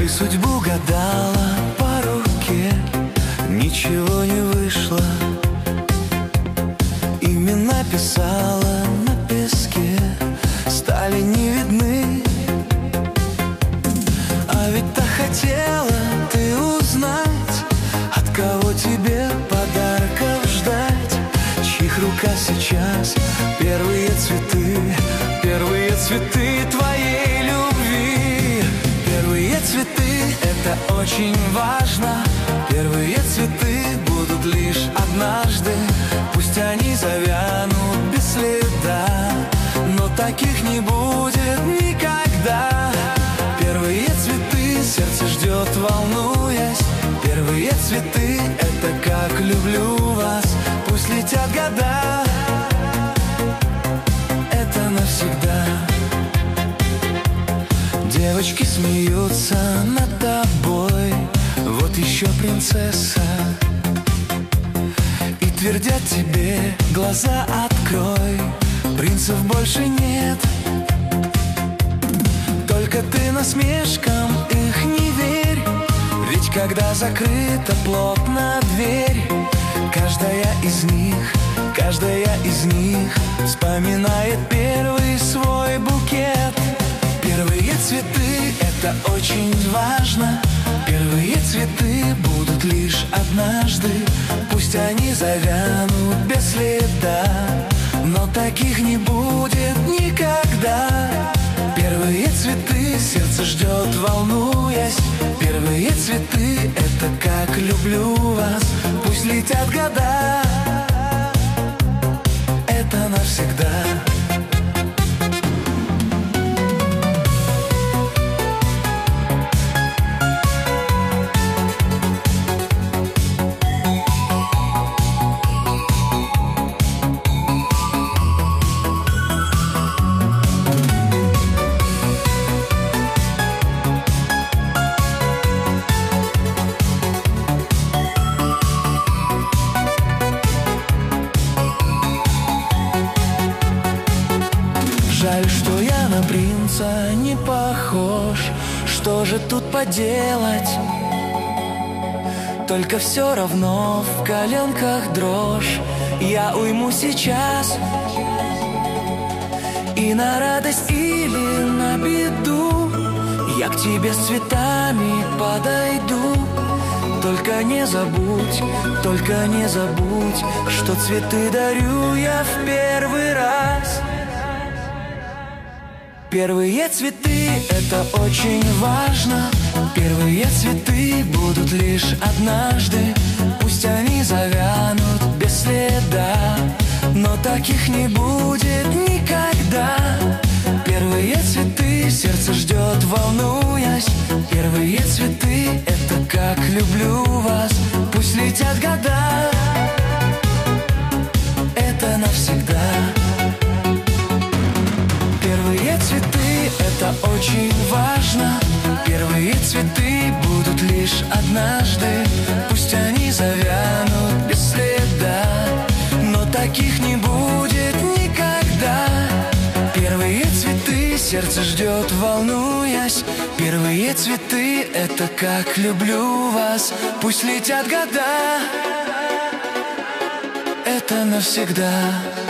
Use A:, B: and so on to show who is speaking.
A: Ты судьбу гадала по руке, ничего не вышло. Имена писала на песке, стали не видны. А ведь так хотела ты узнать, от кого тебе подарков ждать, чьих рука сейчас первые цветы твоей любви. Первые цветы — это очень важно. Первые цветы будут лишь однажды. Пусть они завянут без следа, но таких не будет никогда. Первые цветы сердце ждет, волнуясь. Первые цветы — это как люблю вас. Пусть летят года, это навсегда. Девочки смеются над тобой, вот еще принцесса, и твердят тебе: глаза открой, принцев больше нет. Только ты насмешкам их не верь, ведь когда закрыта плотно дверь, каждая из них вспоминает первый свой букет. Первые цветы — это очень важно. Первые цветы будут лишь однажды. Пусть они завянут без следа, но таких не будет никогда. Первые цветы сердце ждет, волнуясь. Первые цветы — это как люблю вас. Пусть летят года, это навсегда. Жаль, что я на принца не похож. Что же тут поделать? Только все равно в коленках дрожь. Я уйму сейчас, и на радость или на беду я к тебе с цветами подойду. Только не забудь, что цветы дарю я в первый раз. Первые цветы — это очень важно. Первые цветы будут лишь однажды. Пусть они завянут без следа, но таких не будет никогда. Первые цветы сердце ждет, волнуясь. Первые цветы — это как люблю вас. Пусть летят года, это навсегда. Первые цветы — это очень важно. Первые цветы будут лишь однажды. Пусть они завянут без следа, но таких не будет никогда. Первые цветы сердце ждет, волнуясь. Первые цветы — это как люблю вас. Пусть летят года, это навсегда.